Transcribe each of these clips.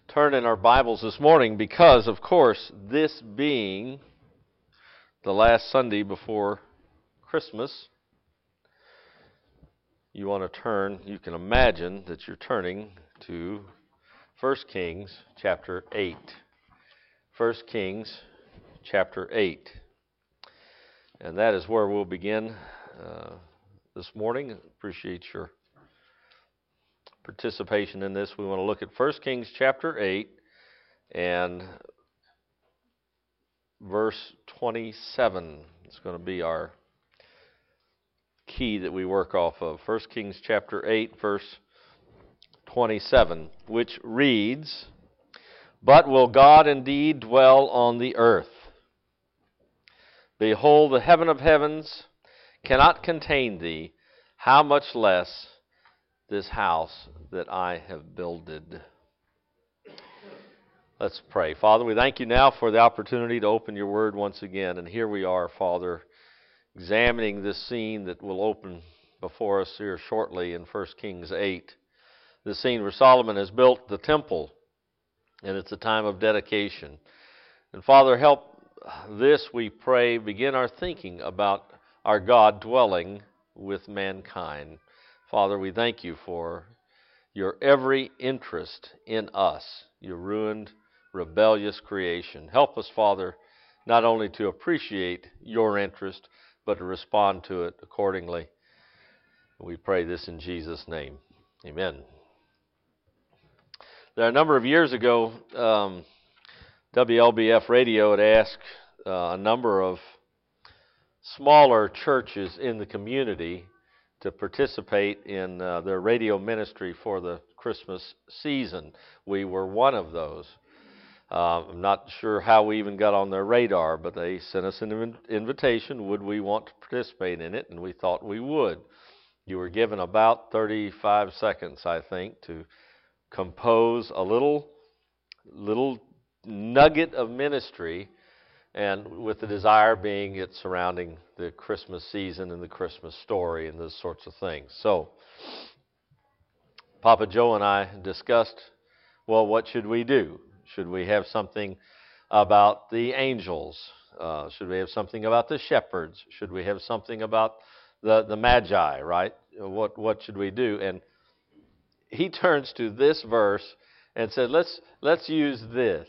turn in our Bibles this morning because, of course, this being the last Sunday before Christmas, you want to turn, you can imagine that you're turning to 1 Kings chapter 8. 1 Kings chapter 8. And that is where we'll begin this morning. Appreciate your participation in this. We want to look at 1 Kings chapter 8 and verse 27. It's going to be our key that we work off of. 1 Kings chapter 8, verse 27, which reads, "But will God indeed dwell on the earth? Behold, the heaven of heavens cannot contain thee, how much less this house that I have builded." Let's pray. Father, we thank you now for the opportunity to open your word once again. And here we are, Father, examining this scene that will open before us here shortly in 1 Kings 8. The scene where Solomon has built the temple, and it's a time of dedication. And Father, help this, we pray, begin our thinking about our God dwelling with mankind. Father, we thank you for your every interest in us, your ruined, rebellious creation. Help us, Father, not only to appreciate your interest, but to respond to it accordingly. We pray this in Jesus' name. Amen. There a number of years ago, WLBF Radio had asked a number of smaller churches in the community to participate in their radio ministry for the Christmas season. We were one of those. I'm not sure how we even got on their radar, but they sent us an invitation. Would we want to participate in it? And we thought we would. You were given about 35 seconds, I think, to compose a little nugget of ministry, and with the desire being it surrounding the Christmas season and the Christmas story and those sorts of things. So, Papa Joe and I discussed, well, what should we do? Should we have something about the angels? Should we have something about the shepherds? Should we have something about the magi, right? What should we do? And he turns to this verse and said, let's use this.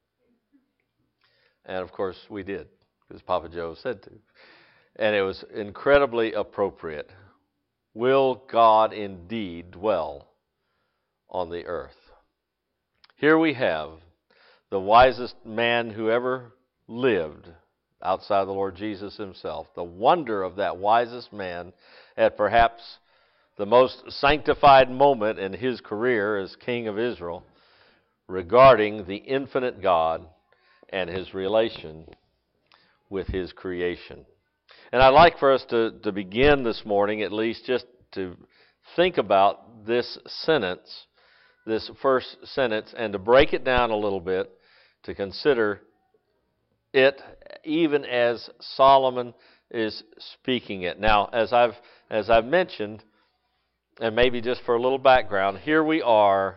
And of course we did, because Papa Joe said to. And it was incredibly appropriate. Will God indeed dwell on the earth? Here we have the wisest man who ever lived outside the Lord Jesus himself. The wonder of that wisest man at perhaps the most sanctified moment in his career as king of Israel regarding the infinite God and his relation with his creation. And I'd like for us to begin this morning, at least, just to think about this sentence, this first sentence, and to break it down a little bit, to consider it even as Solomon is speaking it. Now, as I've mentioned, and maybe just for a little background, here we are,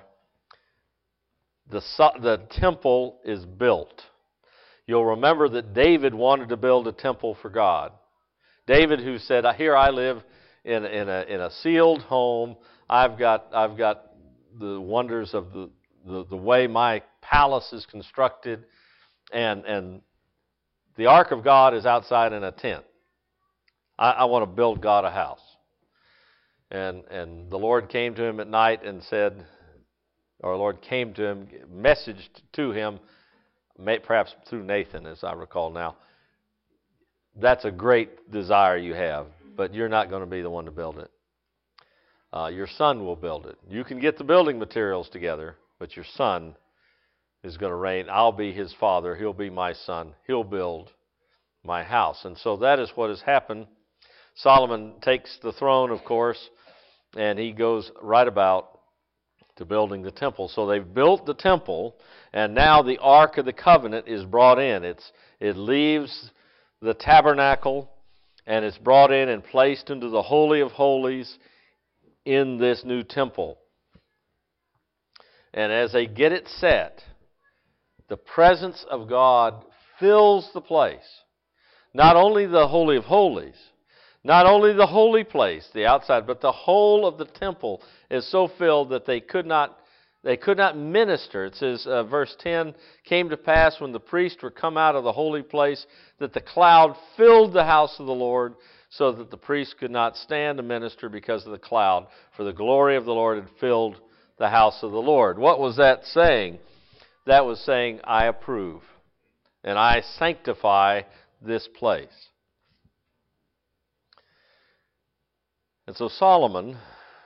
the temple is built. You'll remember that David wanted to build a temple for God. David, who said, "Here I live in a sealed home. I've got the wonders of the way my palace is constructed, and the ark of God is outside in a tent. I want to build God a house." And the Lord came to him at night and said, or the Lord came to him, messaged to him, perhaps through Nathan, as I recall now, "That's a great desire you have, but you're not going to be the one to build it. Your son will build it. You can get the building materials together, but your son is going to reign. I'll be his father. He'll be my son. He'll build my house." And so that is what has happened. Solomon takes the throne, of course, and he goes right about to building the temple. So they've built the temple, and now the Ark of the Covenant is brought in. It leaves the tabernacle, and it's brought in and placed into the Holy of Holies in this new temple. And as they get it set, the presence of God fills the place. Not only the Holy of Holies, not only the holy place, the outside, but the whole of the temple is so filled that they could not minister. It says, verse 10, came to pass when the priests were come out of the holy place that the cloud filled the house of the Lord, so that the priests could not stand to minister because of the cloud, for the glory of the Lord had filled the house of the Lord. What was that saying? That was saying, I approve, and I sanctify this place. And so Solomon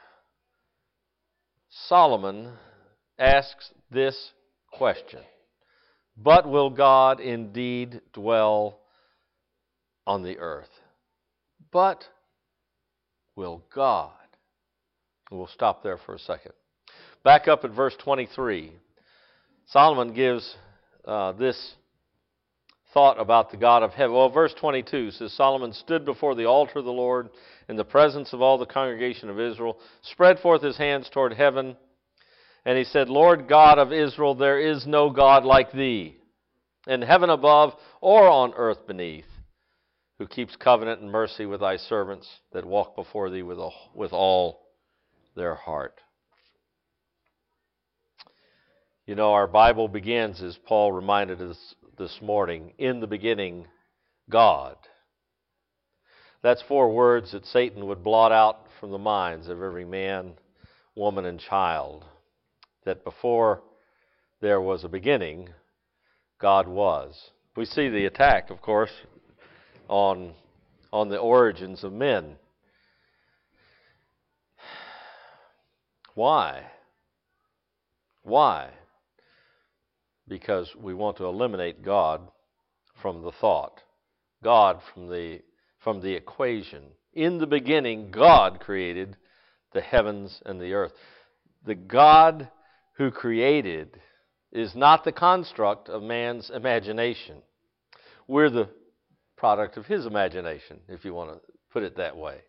asks this question, but will God indeed dwell on the earth? But will God? We'll stop there for a second. Back up at verse 23. Solomon gives this thought about the God of heaven. Well, verse 22 says, Solomon stood before the altar of the Lord in the presence of all the congregation of Israel, spread forth his hands toward heaven, and he said, Lord God of Israel, there is no God like thee, in heaven above or on earth beneath, who keeps covenant and mercy with thy servants that walk before thee with all their heart. You know, our Bible begins, as Paul reminded us this morning, in the beginning, God. That's 4 words that Satan would blot out from the minds of every man, woman, and child. That before there was a beginning, God was. We see the attack, of course, on the origins of men. Why? Why? Because we want to eliminate God from the thought, God from the equation. In the beginning, God created the heavens and the earth. The God who created is not the construct of man's imagination. We're the product of his imagination, if you want to put it that way.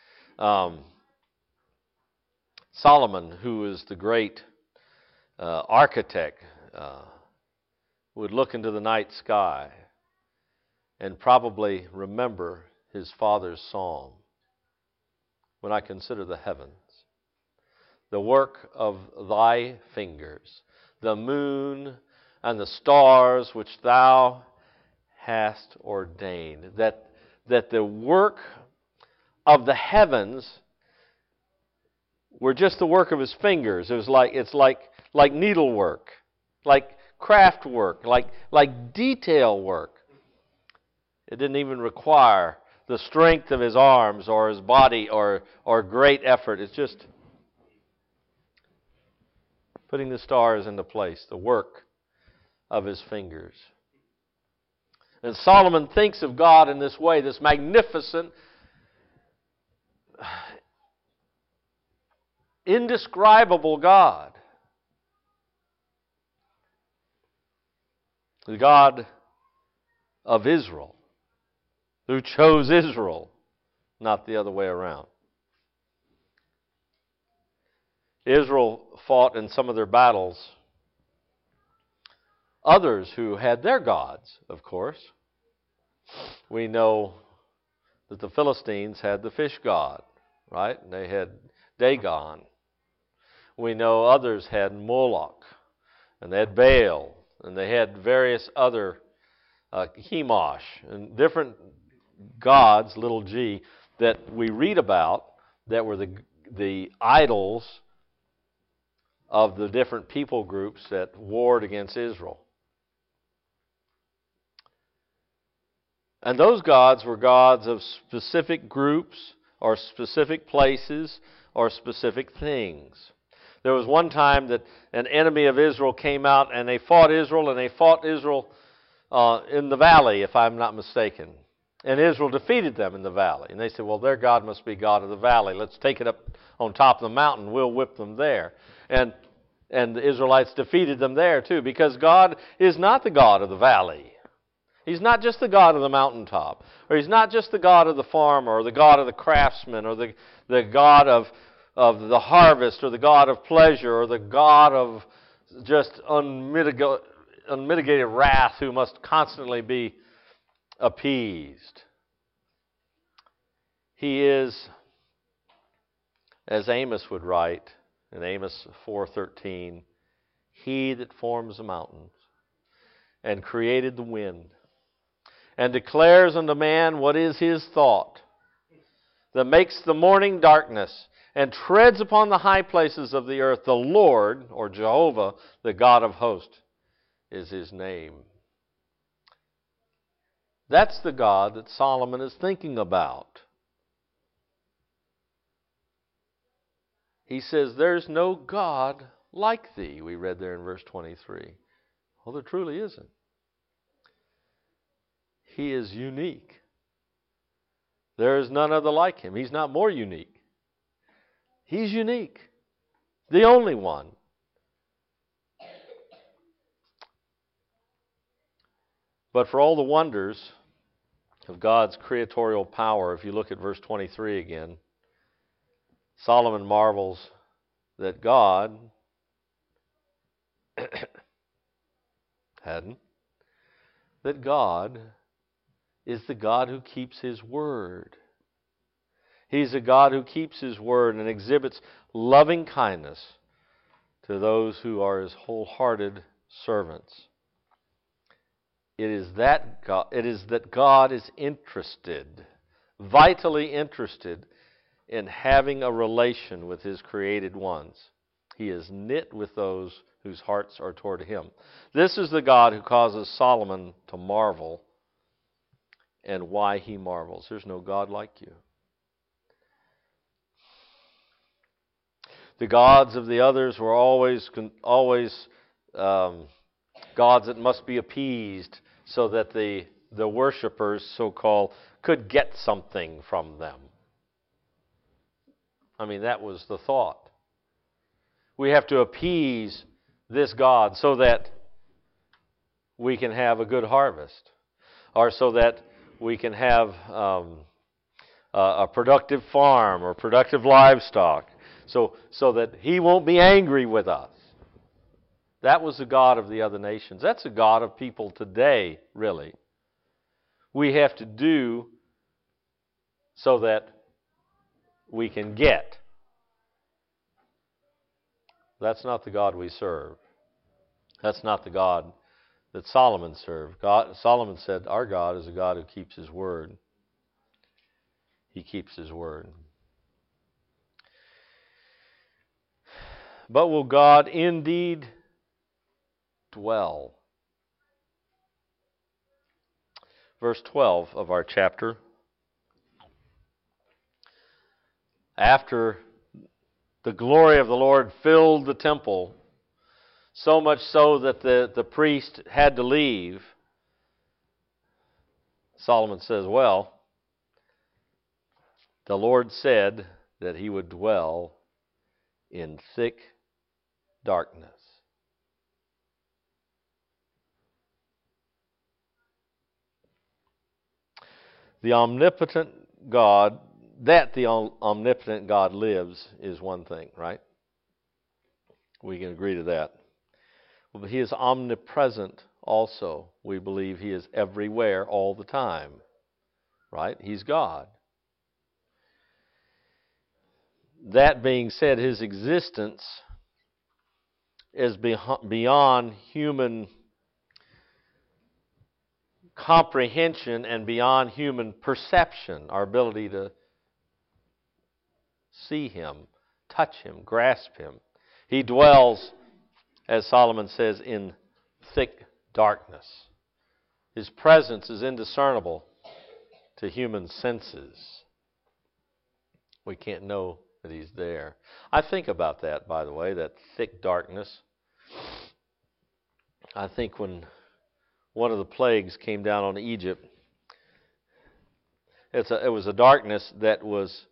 Solomon, who is the great architect, would look into the night sky and probably remember his father's psalm. When I consider the heavens, the work of thy fingers, the moon and the stars which thou hast ordained, that the work of the heavens were just the work of his fingers. It's like needlework, like craft work, like detail work. It didn't even require the strength of his arms or his body or great effort. It's just putting the stars into place, the work of his fingers. And Solomon thinks of God in this way, this magnificent, indescribable God. The God of Israel, who chose Israel, not the other way around. Israel fought in some of their battles others who had their gods, of course. We know that the Philistines had the fish god, right? They had Dagon. We know others had Moloch, and they had Baal, and they had various other Chemosh, and different gods, little g, that we read about that were the idols of the different people groups that warred against Israel. And those gods were gods of specific groups or specific places or specific things. There was one time that an enemy of Israel came out and they fought Israel in the valley, if I'm not mistaken. And Israel defeated them in the valley. And they said, well, their God must be God of the valley. Let's take it up on top of the mountain. We'll whip them there. And the Israelites defeated them there too, because God is not the God of the valley. He's not just the God of the mountaintop, or He's not just the God of the farmer, or the God of the craftsman, or the God of the harvest, or the God of pleasure, or the God just unmitigated wrath who must constantly be appeased. He is, as Amos would write in Amos 4:13, He that forms the mountains and created the wind and declares unto man what is his thought, that makes the morning darkness and treads upon the high places of the earth. The Lord, or Jehovah, the God of hosts, is His name. That's the God that Solomon is thinking about. He says, there's no God like thee. We read there in verse 23. Well, there truly isn't. He is unique. There is none other like Him. He's not more unique. He's unique. The only one. But for all the wonders of God's creatorial power, if you look at verse 23 again, Solomon marvels that God that God is the God who keeps His word. He's a God who keeps His word and exhibits loving kindness to those who are His wholehearted servants. It is that God is interested, vitally interested, in having a relation with His created ones. He is knit with those whose hearts are toward Him. This is the God who causes Solomon to marvel, and why he marvels. There's no God like you. The gods of the others were always gods that must be appeased so that the worshipers, so-called, could get something from them. I mean, that was the thought. We have to appease this God so that we can have a good harvest, or so that we can have a productive farm or productive livestock, so that He won't be angry with us. That was the God of the other nations. That's the God of people today, really. We have to do so that we can get. That's not the God we serve. That's not the God that Solomon served. Solomon said, our God is a God who keeps His word. He keeps His word. But will God indeed dwell? Verse 12 of our chapter. After the glory of the Lord filled the temple, so much so that the priest had to leave, Solomon says, well, the Lord said that He would dwell in thick darkness. The omnipotent God lives is one thing, right? We can agree to that. But He is omnipresent also. We believe He is everywhere all the time, right? He's God. That being said, His existence is beyond human comprehension and beyond human perception, our ability to see Him, touch Him, grasp Him. He dwells, as Solomon says, in thick darkness. His presence is indiscernible to human senses. We can't know that He's there. I think about that, by the way, that thick darkness. I think when one of the plagues came down on Egypt, it was a darkness that was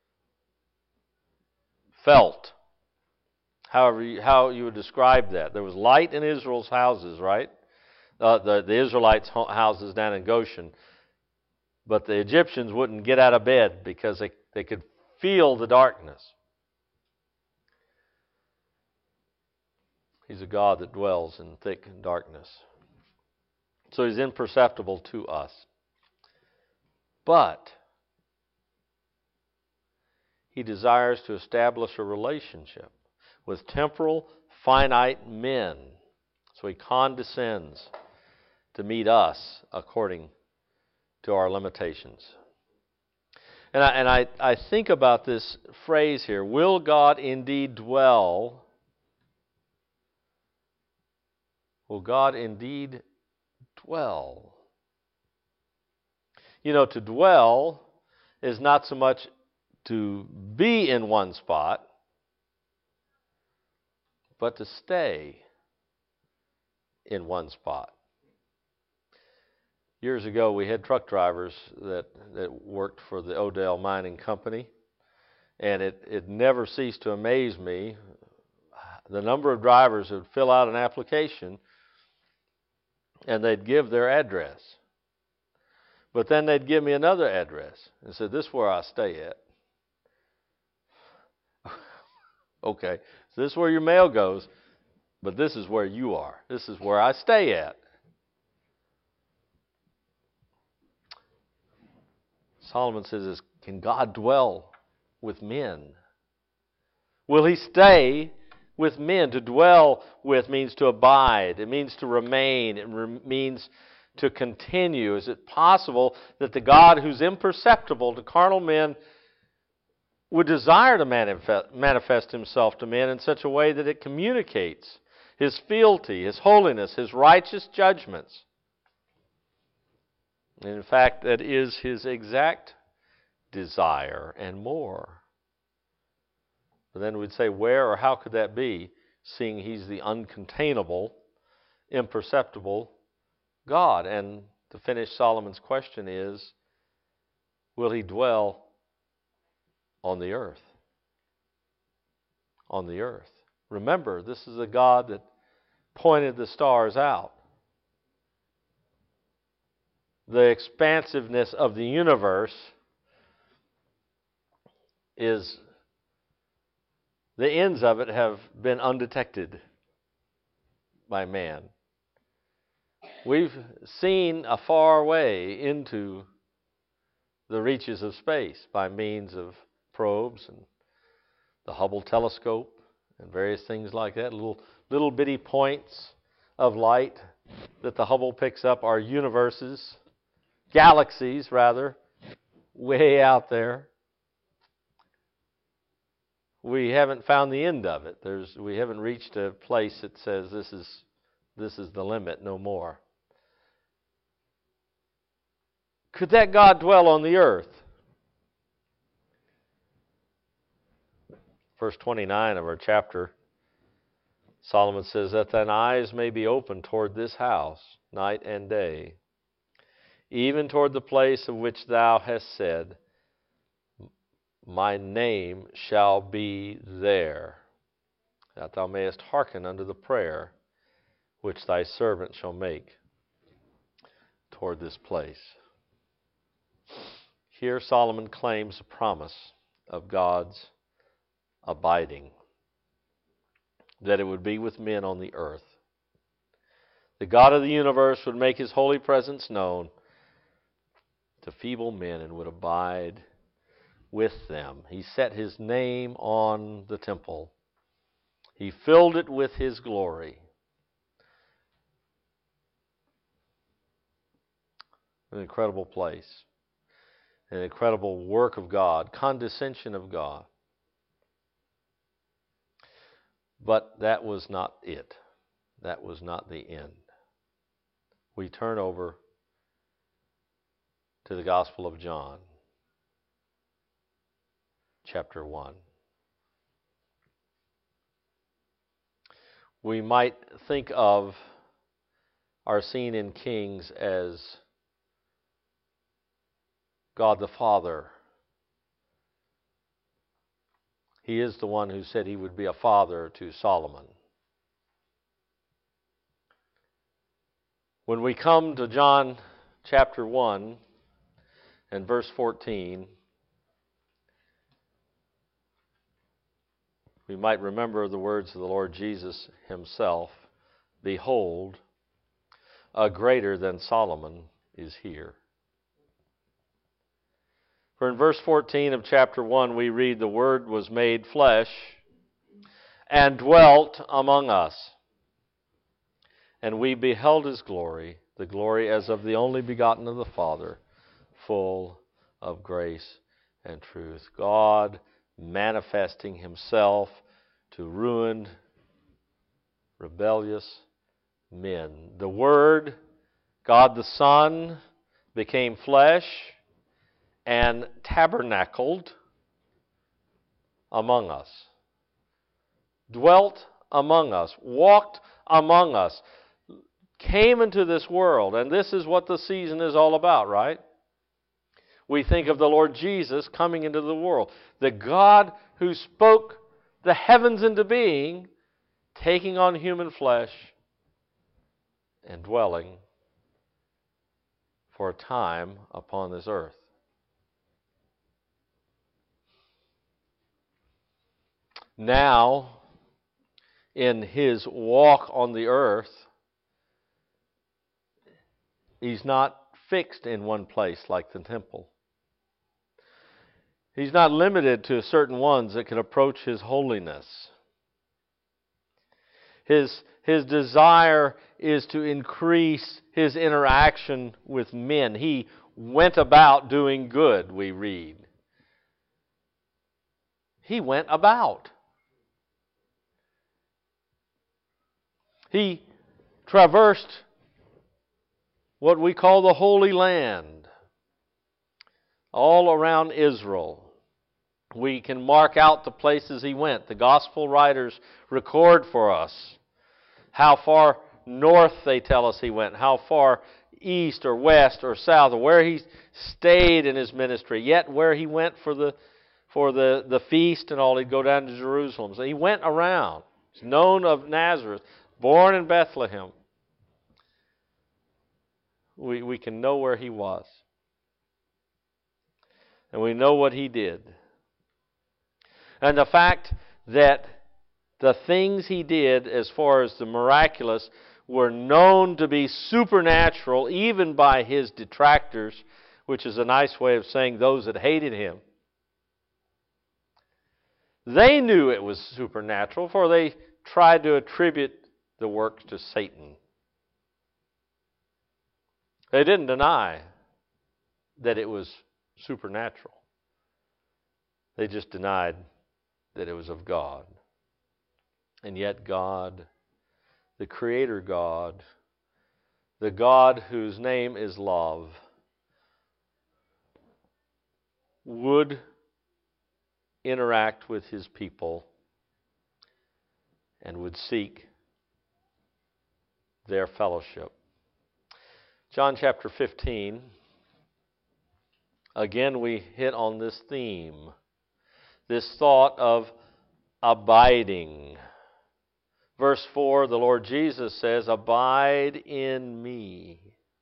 felt. How you would describe that. There was light in Israel's houses, right? The Israelites' houses down in Goshen. But the Egyptians wouldn't get out of bed because they could feel the darkness. He's a God that dwells in thick darkness. So He's imperceptible to us. But He desires to establish a relationship with temporal, finite men. So He condescends to meet us according to our limitations. And I think about this phrase here, will God indeed dwell? Will God indeed dwell? You know, to dwell is not so much to be in one spot, but to stay in one spot. Years ago, we had truck drivers that worked for the Odell Mining Company, and it never ceased to amaze me the number of drivers who would fill out an application and they'd give their address. But then they'd give me another address and said, this is where I stay at. Okay, so this is where your mail goes, but this is where you are. This is where I stay at. Solomon says, can God dwell with men? Will He stay with men? To dwell with means to abide. It means to remain. It means to continue. Is it possible that the God who's imperceptible to carnal men would desire to manifest Himself to men in such a way that it communicates His fealty, His holiness, His righteous judgments? And in fact, that is His exact desire and more. But then we'd say, where or how could that be, seeing He's the uncontainable, imperceptible God? And to finish Solomon's question is, will He dwell on the earth? On the earth. Remember, this is a God that pointed the stars out. The expansiveness of the universe is, the ends of it have been undetected by man. We've seen a far way into the reaches of space by means of probes and the Hubble telescope and various things like that. Little bitty points of light that the Hubble picks up are universes, galaxies rather, way out there. We haven't found the end of it. We haven't reached a place that says this is the limit, no more. Could that God dwell on the earth? Verse 29 of our chapter, Solomon says, that thine eyes may be open toward this house night and day, even toward the place of which thou hast said, my name shall be there, that thou mayest hearken unto the prayer which thy servant shall make toward this place. Here Solomon claims a promise of God's abiding, that it would be with men on the earth. The God of the universe would make His holy presence known to feeble men and would abide with them. He set His name on the temple. He filled it with His glory. An incredible place. An incredible work of God, condescension of God. But that was not it. That was not the end. We turn over to the Gospel of John, chapter 1. We might think of our scene in Kings as God the Father. He is the one who said He would be a father to Solomon. When we come to John chapter 1 and verse 14, We might remember the words of the Lord Jesus himself, "Behold, a greater than Solomon is here." For in verse 14 of chapter 1 we read, "The Word was made flesh and dwelt among us. And we beheld His glory, the glory as of the only begotten of the Father, full of grace and truth." God manifesting Himself to ruined, rebellious men. The Word, God the Son, became flesh and tabernacled among us. Dwelt among us, walked among us, came into this world. And this is what the season is all about, right? We think of the Lord Jesus coming into the world. The God who spoke the heavens into being, taking on human flesh and dwelling for a time upon this earth. Now, in His walk on the earth, He's not fixed in one place like the temple. He's not limited to certain ones that can approach His holiness. His desire is to increase His interaction with men. He went about doing good, we read. He went about. He traversed what we call the Holy Land, all around Israel. We can mark out the places He went. The gospel writers record for us how far north they tell us He went, how far east or west or south, or where He stayed in His ministry, yet where He went for the feast and all, He'd go down to Jerusalem. So He went around. He's known of Nazareth, born in Bethlehem. We can know where He was. And we know what He did. And the fact that the things He did as far as the miraculous were known to be supernatural even by His detractors, which is a nice way of saying those that hated Him. They knew it was supernatural, for they tried to attribute the works to Satan. They didn't deny that it was supernatural. They just denied that it was of God. And yet God, the Creator God, the God whose name is love, would interact with His people and would seek their fellowship. John chapter 15, again we hit on this theme, this thought of abiding. Verse 4, the Lord Jesus says, "Abide in me,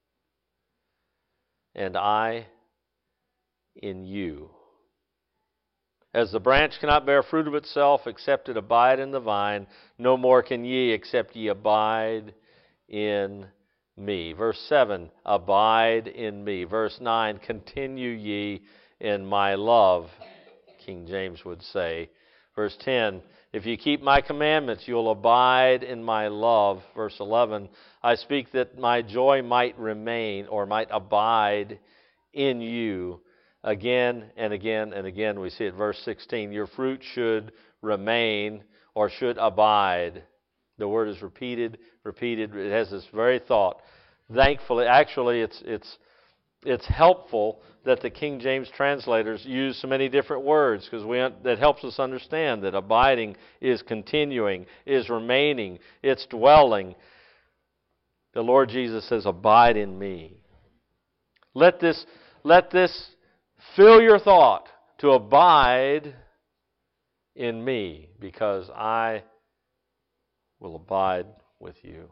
and I in you. As the branch cannot bear fruit of itself except it abide in the vine, no more can ye except ye abide in me." Verse 7, "Abide in me." Verse 9, "Continue ye in my love," King James would say. Verse 10, "If you keep my commandments, you'll abide in my love." Verse 11, "I speak that my joy might remain," or might abide in you. Again and again and again we see it. Verse 16, "Your fruit should remain," or should abide. The word is repeated. It has this very thought. Thankfully, actually, it's helpful that the King James translators use so many different words, because that helps us understand that abiding is continuing, is remaining, it's dwelling. The Lord Jesus says, "Abide in me." Let this fill your thought, to abide in me, because I will abide with you.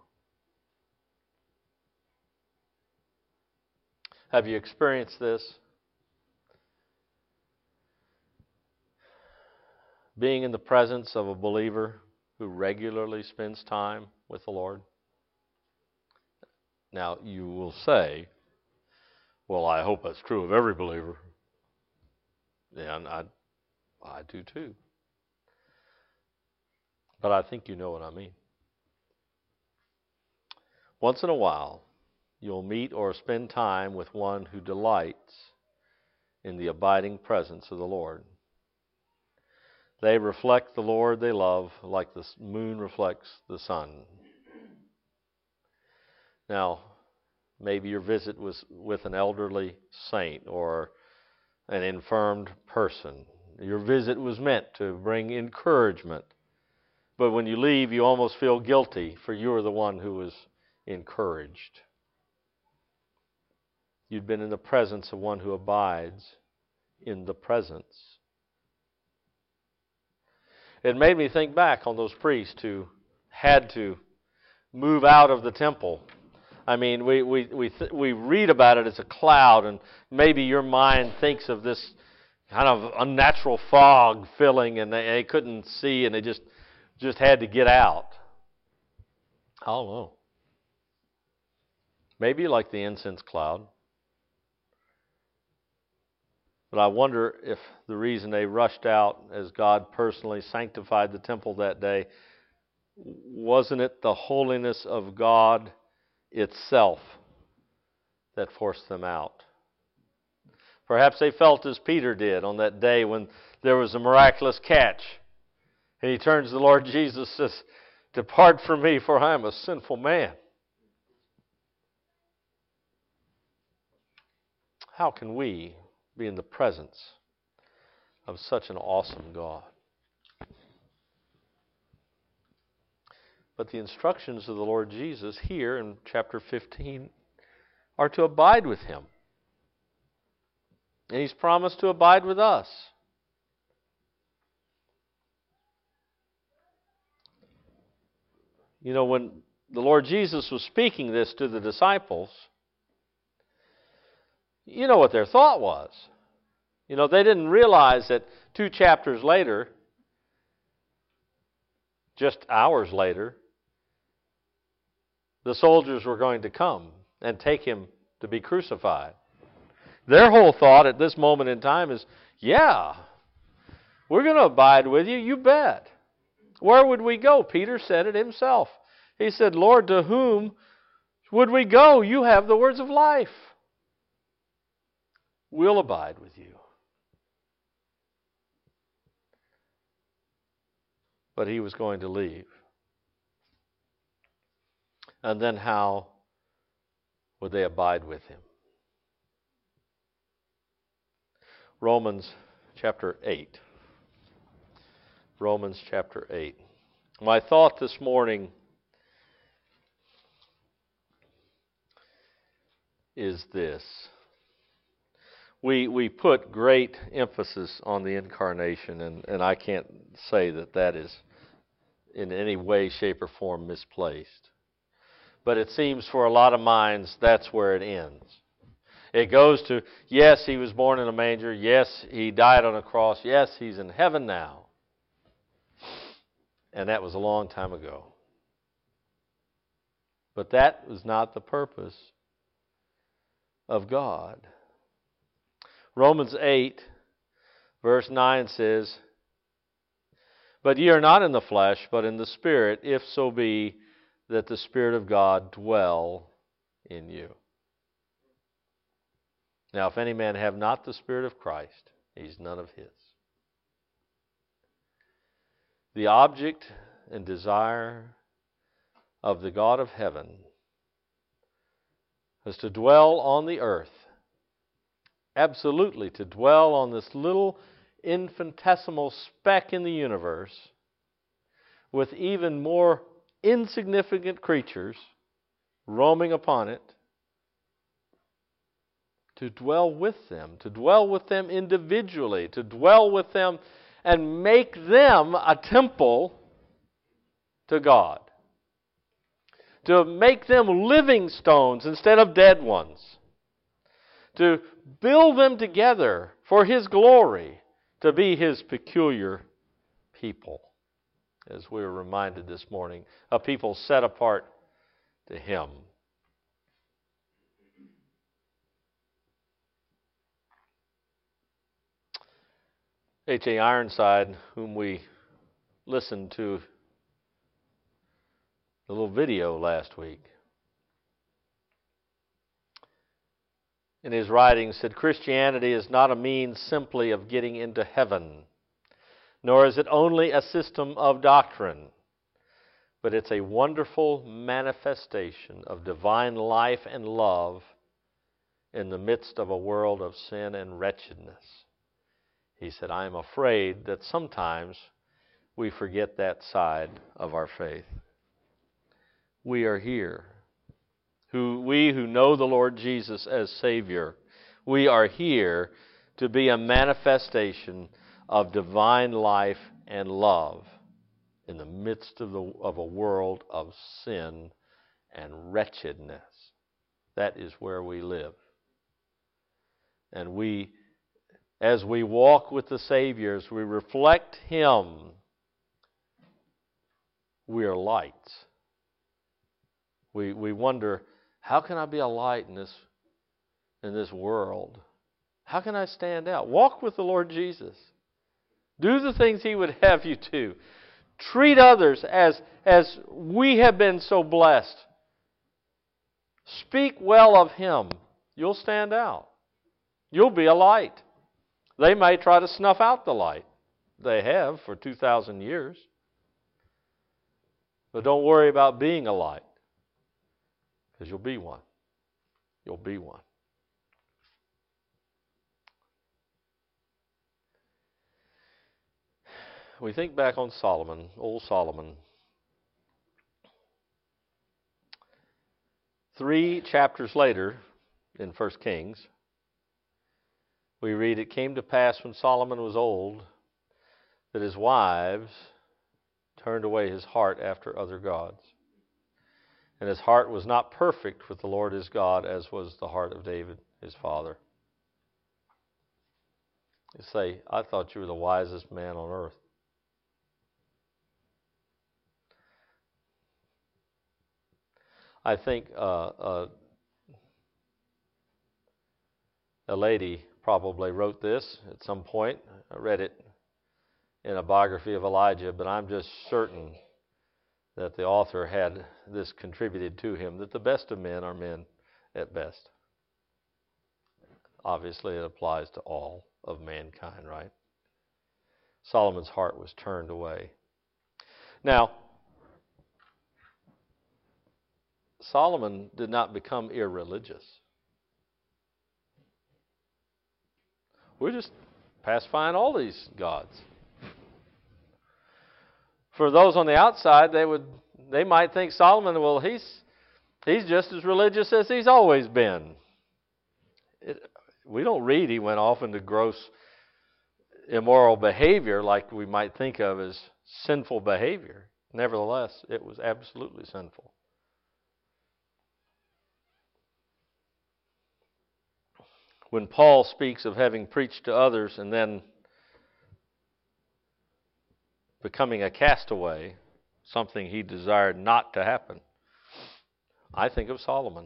Have you experienced this? being in the presence of a believer who regularly spends time with the Lord? Now, you will say, well, I hope that's true of every believer. Yeah, and I do too. But I think you know what I mean. Once in a while, you'll meet or spend time with one who delights in the abiding presence of the Lord. They reflect the Lord they love like the moon reflects the sun. Now, maybe your visit was with an elderly saint or an infirmed person. Your visit was meant to bring encouragement. But when you leave, you almost feel guilty, for you are the one who was encouraged. You'd been in the presence of one who abides in the presence. It made me think back on those priests who had to move out of the temple. I mean, we read about it as a cloud, and maybe your mind thinks of this kind of unnatural fog filling, and they couldn't see, and they just had to get out. I don't know. Maybe like the incense cloud. But I wonder if the reason they rushed out as God personally sanctified the temple that day, wasn't it the holiness of God itself that forced them out? Perhaps they felt as Peter did on that day when there was a miraculous catch. And he turns to the Lord Jesus and says, "Depart from me, for I am a sinful man." How can we be in the presence of such an awesome God? But the instructions of the Lord Jesus here in chapter 15 are to abide with Him. And He's promised to abide with us. You know, when the Lord Jesus was speaking this to the disciples, you know what their thought was. You know, they didn't realize that 2 chapters later, just hours later, the soldiers were going to come and take Him to be crucified. Their whole thought at this moment in time is, yeah, we're going to abide with you, you bet. Where would we go? Peter said it himself. He said, "Lord, to whom would we go? You have the words of life. We'll abide with you." But He was going to leave. And then how would they abide with Him? Romans chapter 8. Romans chapter 8. My thought this morning is this. We put great emphasis on the incarnation, and I can't say that is in any way, shape, or form misplaced. But it seems for a lot of minds that's where it ends. It goes to, yes, He was born in a manger. Yes, He died on a cross. Yes, He's in heaven now. And that was a long time ago. But that was not the purpose of God. Romans 8, verse 9 says, "But ye are not in the flesh, but in the Spirit, if so be that the Spirit of God dwell in you." Now, if any man have not the Spirit of Christ, he's none of His. The object and desire of the God of heaven is to dwell on the earth. Absolutely, to dwell on this little infinitesimal speck in the universe with even more insignificant creatures roaming upon it, to dwell with them individually, to dwell with them and make them a temple to God. To make them living stones instead of dead ones. To build them together for His glory, to be His peculiar people, as we were reminded this morning, a people set apart to Him. H.A. Ironside, whom we listened to a little video last week, in his writings said, Christianity is not a means simply of getting into heaven, nor is it only a system of doctrine, but it's a wonderful manifestation of divine life and love in the midst of a world of sin and wretchedness. He said, I am afraid that sometimes we forget that side of our faith. We are here. We who know the Lord Jesus as Savior, we are here to be a manifestation of divine life and love in the midst of a world of sin and wretchedness. That is where we live. And as we walk with the Savior, as we reflect Him, we are lights. We wonder, how can I be a light in this world? How can I stand out? Walk with the Lord Jesus. Do the things He would have you do. Treat others as we have been so blessed. Speak well of Him. You'll stand out. You'll be a light. They may try to snuff out the light. They have for 2,000 years. But don't worry about being a light, because you'll be one. You'll be one. We think back on Solomon, old Solomon. 3 chapters later in 1 Kings, we read, it came to pass when Solomon was old that his wives turned away his heart after other gods. And his heart was not perfect with the Lord his God, as was the heart of David, his father. You say, I thought you were the wisest man on earth. I think a lady probably wrote this at some point. I read it in a biography of Elijah, but I'm just certain that the author had this contributed to him, that the best of men are men at best. Obviously, it applies to all of mankind, right? Solomon's heart was turned away. Now, Solomon did not become irreligious. We're just pacifying all these gods. For those on the outside, they might think Solomon, well, he's just as religious as he's always been. We don't read he went off into gross immoral behavior like we might think of as sinful behavior. Nevertheless, it was absolutely sinful. When Paul speaks of having preached to others and then becoming a castaway, something he desired not to happen, I think of Solomon.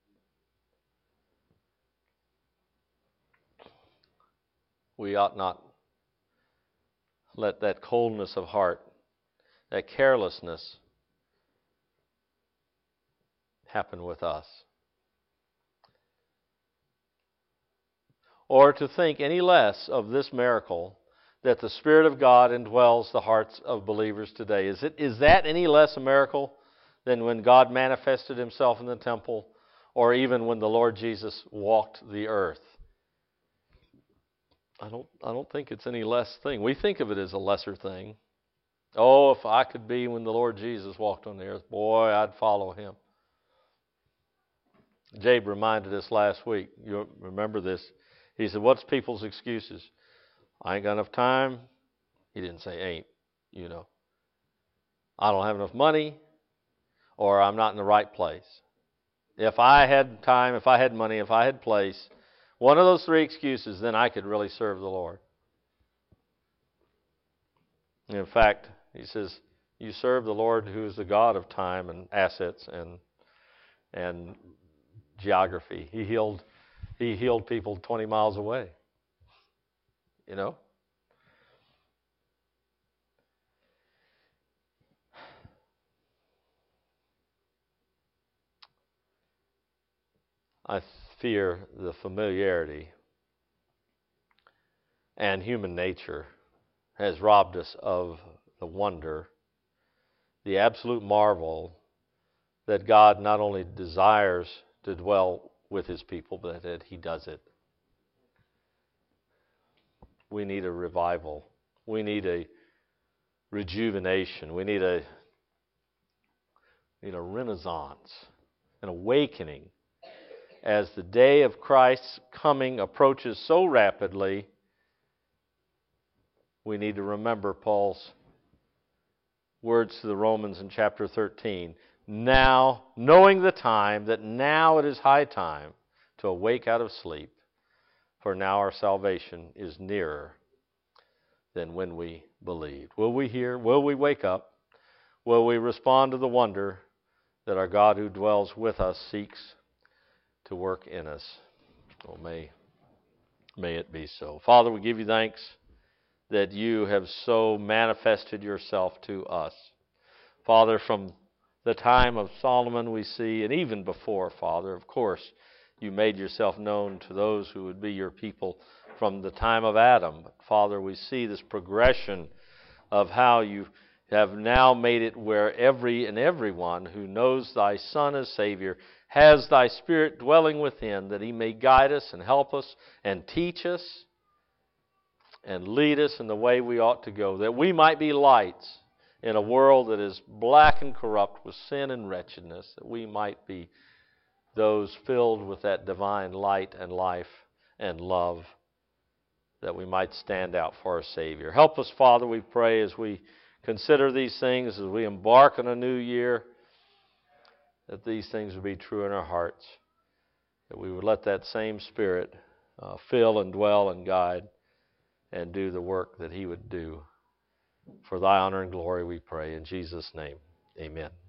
We ought not let that coldness of heart, that carelessness happen with us. Or to think any less of this miracle that the Spirit of God indwells the hearts of believers today. Is that any less a miracle than when God manifested Himself in the temple, or even when the Lord Jesus walked the earth? I don't think it's any less thing. We think of it as a lesser thing. Oh, if I could be when the Lord Jesus walked on the earth, boy, I'd follow Him. Jabe reminded us last week. You remember this? He said, what's people's excuses? I ain't got enough time. He didn't say ain't, I don't have enough money, or I'm not in the right place. If I had time, if I had money, if I had place, one of those 3 excuses, then I could really serve the Lord. In fact, he says, you serve the Lord who is the God of time and assets and geography. He healed people 20 miles away. You know? I fear the familiarity and human nature has robbed us of the wonder, the absolute marvel that God not only desires to dwell with His people, but that He does it. We need a revival. We need a rejuvenation. We need a renaissance, an awakening. As the day of Christ's coming approaches so rapidly, we need to remember Paul's words to the Romans in chapter 13. Now, knowing the time, that now it is high time to awake out of sleep, for now our salvation is nearer than when we believed. Will we hear? Will we wake up? Will we respond to the wonder that our God who dwells with us seeks to work in us? Oh, may it be so. Father, we give you thanks that you have so manifested yourself to us. Father, from the time of Solomon we see, and even before, Father, of course, you made yourself known to those who would be your people from the time of Adam. But Father, we see this progression of how you have now made it where everyone who knows thy Son as Savior has thy Spirit dwelling within, that he may guide us and help us and teach us and lead us in the way we ought to go, that we might be lights in a world that is black and corrupt with sin and wretchedness, that we might be those filled with that divine light and life and love, that we might stand out for our Savior. Help us, Father, we pray, as we consider these things, as we embark on a new year, that these things would be true in our hearts, that we would let that same Spirit fill and dwell and guide and do the work that He would do. For thy honor and glory we pray. In Jesus' name, amen.